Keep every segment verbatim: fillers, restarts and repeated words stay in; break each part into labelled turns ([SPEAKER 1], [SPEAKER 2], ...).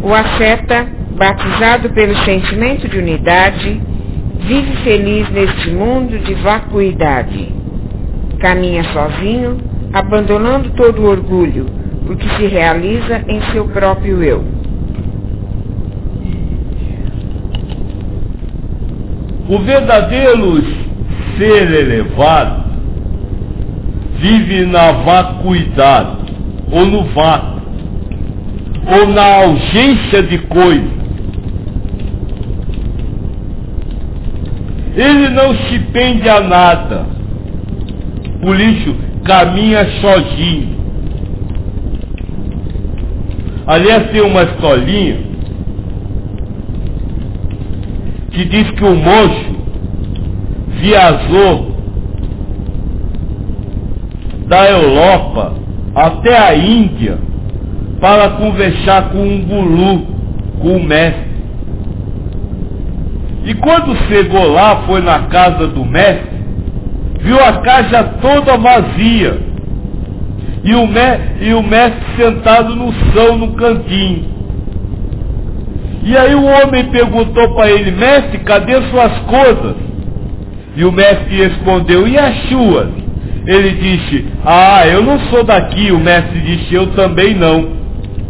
[SPEAKER 1] O asceta, batizado pelo sentimento de unidade, vive feliz neste mundo de vacuidade. Caminha sozinho, abandonando todo o orgulho, porque se realiza em seu próprio eu.
[SPEAKER 2] O verdadeiro ser elevado vive na vacuidade, ou no vácuo, ou na ausência de coisa. Ele não se pende a nada, por isso caminha sozinho. Aliás, tem uma historinha que diz que o moço viajou da Europa até a Índia para conversar com um guru, com o mestre. E quando chegou lá, foi na casa do mestre, viu a casa toda vazia e o, me, e o mestre sentado no chão, no cantinho. E aí o homem perguntou para ele: mestre, cadê suas coisas? E o mestre respondeu: e as suas? Ele disse: ah, eu não sou daqui. O mestre disse: eu também não.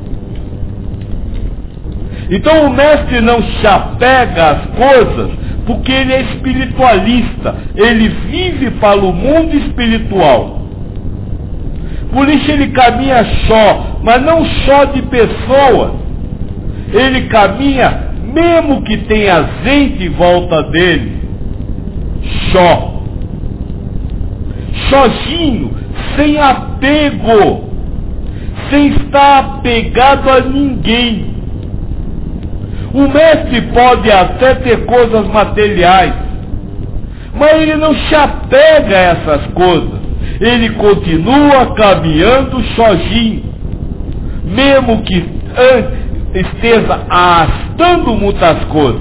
[SPEAKER 2] Então o mestre não se apega às coisas porque ele é espiritualista, ele vive para o mundo espiritual. Por isso ele caminha só, mas não só de pessoas. Ele caminha, mesmo que tenha gente em volta dele, só. Sozinho, sem apego, sem estar apegado a ninguém. O mestre pode até ter coisas materiais, mas ele não se apega a essas coisas. Ele continua caminhando sozinho, mesmo que esteja arrastando muitas coisas.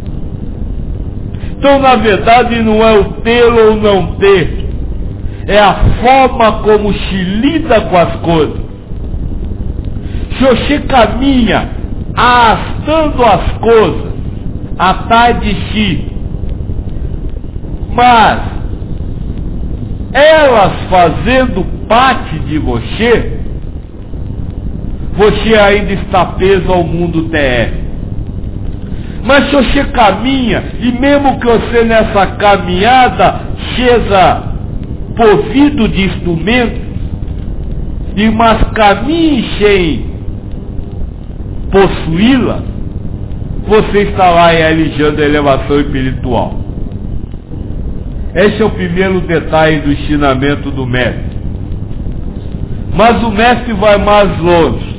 [SPEAKER 2] Então, na verdade, não é o ter ou não ter, é a forma como se lida com as coisas. Se você caminha arrastando as coisas atrás de si, mas elas fazendo parte de você, você ainda está preso ao mundo terrestre. Mas se você caminha, e mesmo que você nessa caminhada seja provido de instrumentos, e mas caminhe sem possuí-la, você está lá realizando a elevação espiritual. Esse é o primeiro detalhe do ensinamento do mestre. Mas o mestre vai mais longe.